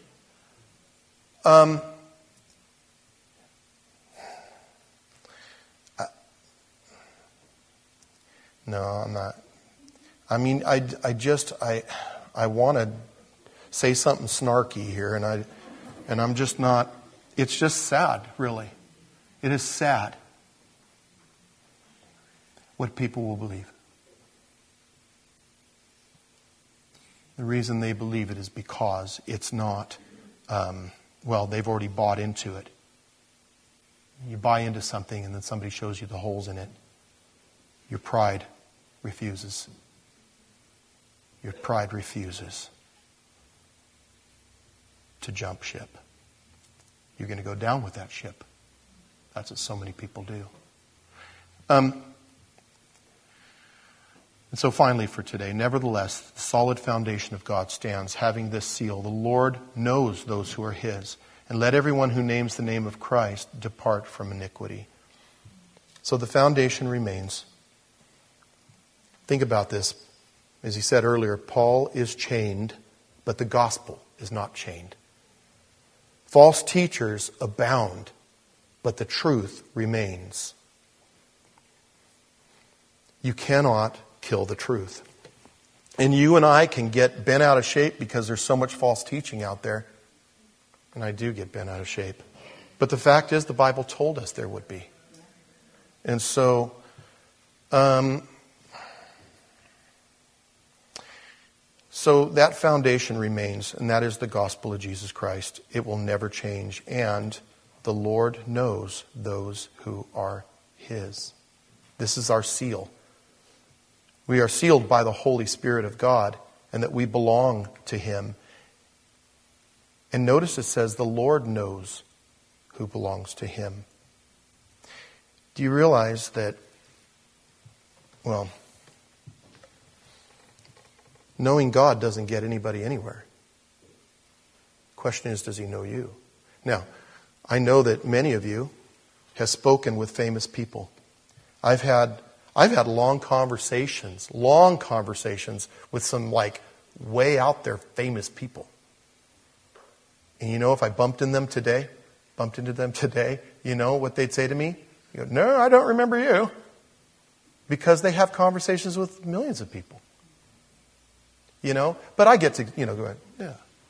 No, I'm not. I mean, I want to say something snarky here, and I'm just not. It's just sad, really. It is sad what people will believe. The reason they believe it is because it's not, they've already bought into it. You buy into something and then somebody shows you the holes in it. Your pride refuses. Your pride refuses to jump ship. You're going to go down with that ship. That's what so many people do. And so finally for today, nevertheless, the solid foundation of God stands, having this seal. The Lord knows those who are his. And let everyone who names the name of Christ depart from iniquity. So the foundation remains. Think about this. As he said earlier, Paul is chained, but the gospel is not chained. False teachers abound, but the truth remains. You cannot kill the truth. And you and I can get bent out of shape because there's so much false teaching out there. And I do get bent out of shape. But the fact is, the Bible told us there would be. And so, so that foundation remains, and that is the gospel of Jesus Christ. It will never change. And the Lord knows those who are His. This is our seal. We are sealed by the Holy Spirit of God, and that we belong to Him. And notice it says, the Lord knows who belongs to Him. Do you realize that, well, knowing God doesn't get anybody anywhere. The question is, does He know you? Now, I know that many of you have spoken with famous people. I've had long conversations with some way out there famous people. And you know, if I bumped into them today, you know what they'd say to me? You go, no, I don't remember you. Because they have conversations with millions of people. You know? But I get to, go, yeah.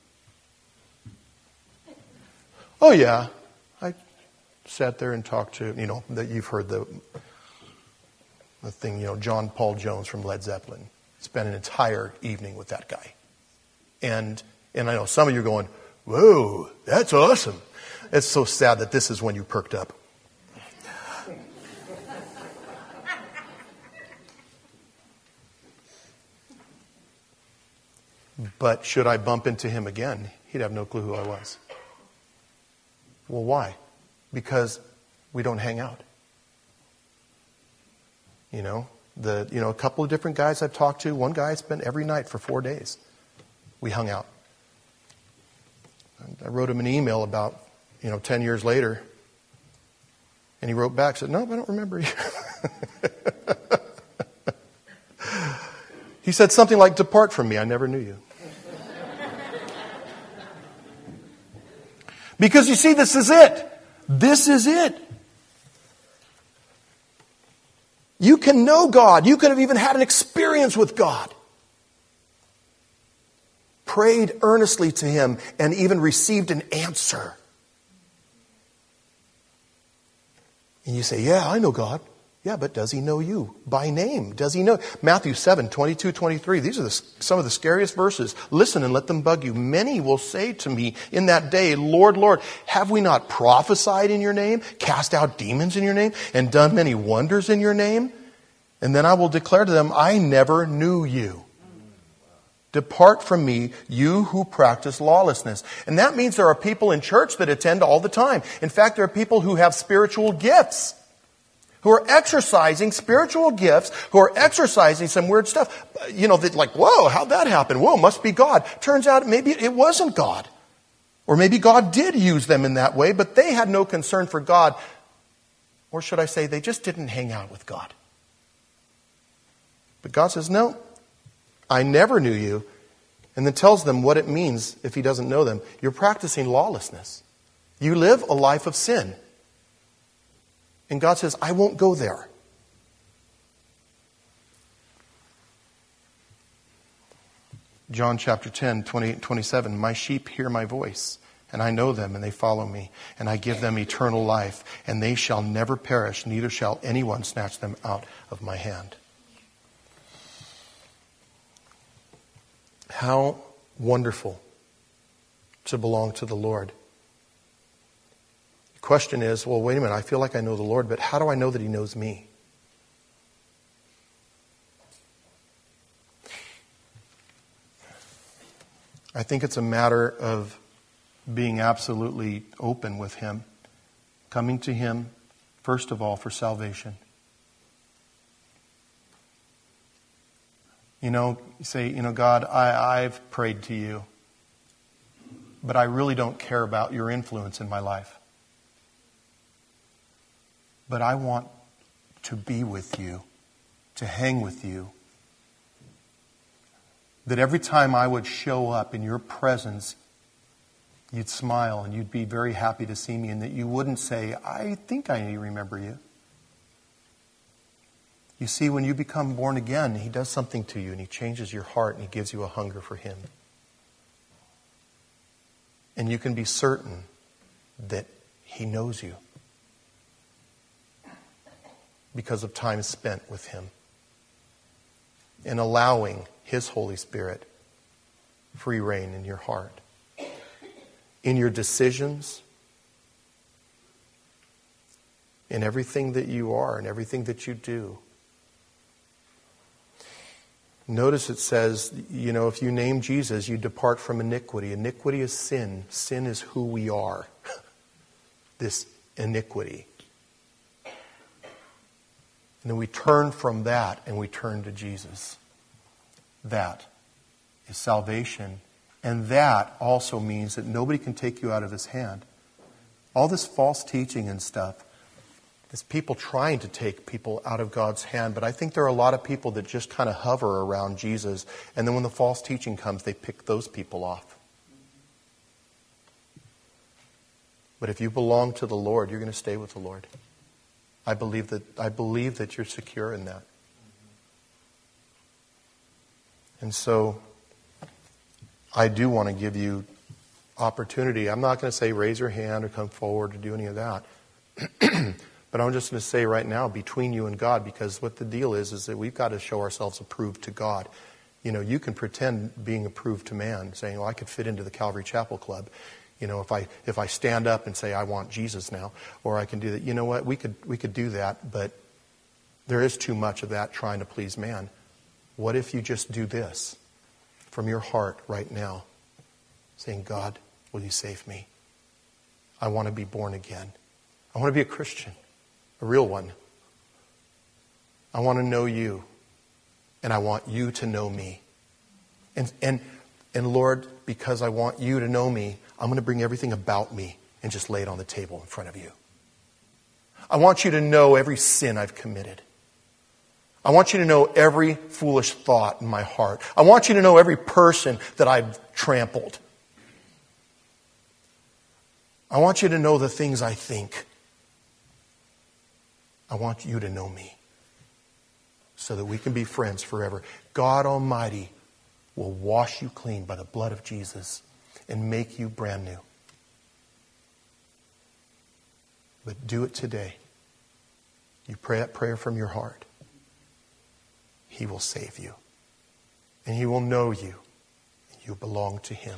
Oh yeah. I sat there and talked to, that you've heard the thing, John Paul Jones from Led Zeppelin. Spent an entire evening with that guy. And I know some of you are going, whoa, that's awesome. It's so sad that this is when you perked up. But should I bump into him again, he'd have no clue who I was. Well, why? Because we don't hang out. A couple of different guys I've talked to. One guy I spent every night for 4 days. We hung out. I wrote him an email about, 10 years later. And he wrote back, said, nope, I don't remember you. He said something like, depart from me, I never knew you. Because you see, this is it. This is it. You can know God. You could have even had an experience with God. Prayed earnestly to Him and even received an answer. And you say, yeah, I know God. Yeah, but does He know you by name? Does He know? Matthew 7, 22, 23. These are some of the scariest verses. Listen and let them bug you. Many will say to me in that day, Lord, Lord, have we not prophesied in your name, cast out demons in your name, and done many wonders in your name? And then I will declare to them, I never knew you. Depart from me, you who practice lawlessness. And that means there are people in church that attend all the time. In fact, there are people who have spiritual gifts, who are exercising spiritual gifts, who are exercising some weird stuff. That like, whoa, how'd that happen? Whoa, must be God. Turns out maybe it wasn't God. Or maybe God did use them in that way, but they had no concern for God. Or should I say, they just didn't hang out with God. But God says, no, I never knew you. And then tells them what it means if He doesn't know them. You're practicing lawlessness. You live a life of sin. And God says, I won't go there. John chapter 10, 28 and 27. My sheep hear my voice, and I know them, and they follow me. And I give them eternal life, and they shall never perish, neither shall anyone snatch them out of my hand. How wonderful to belong to the Lord. The question is, well, wait a minute, I feel like I know the Lord, but how do I know that He knows me? I think it's a matter of being absolutely open with Him, coming to Him, first of all, for salvation. You say, God, I've prayed to you, but I really don't care about your influence in my life. But I want to be with you, to hang with you. That every time I would show up in your presence, you'd smile and you'd be very happy to see me, and that you wouldn't say, I think I remember you. You see, when you become born again, He does something to you, and He changes your heart, and He gives you a hunger for Him. And you can be certain that He knows you because of time spent with Him and allowing His Holy Spirit free reign in your heart, in your decisions, in everything that you are and everything that you do. Notice it says, if you name Jesus, you depart from iniquity. Iniquity is sin. Sin is who we are. This iniquity. And then we turn from that and we turn to Jesus. That is salvation. And that also means that nobody can take you out of His hand. All this false teaching and stuff is people trying to take people out of God's hand. But I think there are a lot of people that just kind of hover around Jesus. And then when the false teaching comes, they pick those people off. But if you belong to the Lord, you're going to stay with the Lord. I believe that you're secure in that. And so I do want to give you opportunity. I'm not going to say raise your hand or come forward or do any of that. But I'm just going to say right now, between you and God, because what the deal is that we've got to show ourselves approved to God. You can pretend being approved to man, saying, I could fit into the Calvary Chapel Club. If I stand up and say, I want Jesus now, or I can do that. You know what? We could do that, but there is too much of that trying to please man. What if you just do this from your heart right now, saying, God, will you save me? I want to be born again. I want to be a Christian. A real one. I want to know you. And I want you to know me. And Lord, because I want you to know me, I'm going to bring everything about me and just lay it on the table in front of you. I want you to know every sin I've committed. I want you to know every foolish thought in my heart. I want you to know every person that I've trampled. I want you to know the things I think. I want you to know me so that we can be friends forever. God Almighty will wash you clean by the blood of Jesus and make you brand new. But do it today. You pray that prayer from your heart. He will save you. And He will know you. You belong to Him.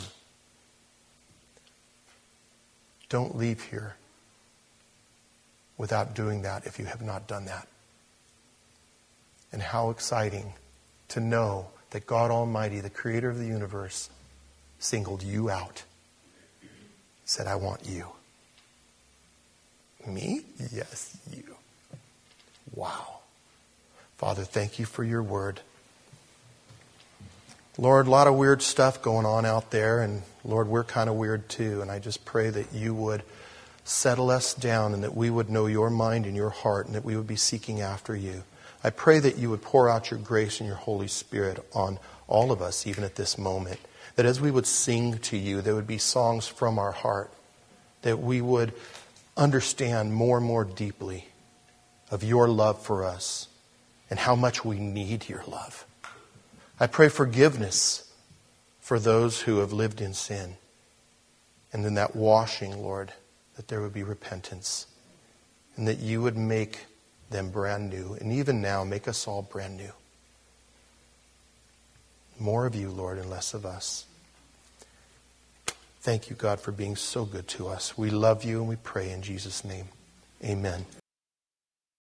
Don't leave here without doing that if you have not done that. And how exciting to know that God Almighty, the Creator of the universe, singled you out. Said, I want you. Me? Yes, you. Wow. Father, thank you for your word. Lord, a lot of weird stuff going on out there. And Lord, we're kind of weird too. And I just pray that you would settle us down and that we would know your mind and your heart and that we would be seeking after you. I pray that you would pour out your grace and your Holy Spirit on all of us, even at this moment. That as we would sing to you, there would be songs from our heart. That we would understand more and more deeply of your love for us and how much we need your love. I pray forgiveness for those who have lived in sin. And in that washing, Lord, that there would be repentance. And that you would make them brand new. And even now, make us all brand new. More of you, Lord, and less of us. Thank you, God, for being so good to us. We love you and we pray in Jesus' name. Amen.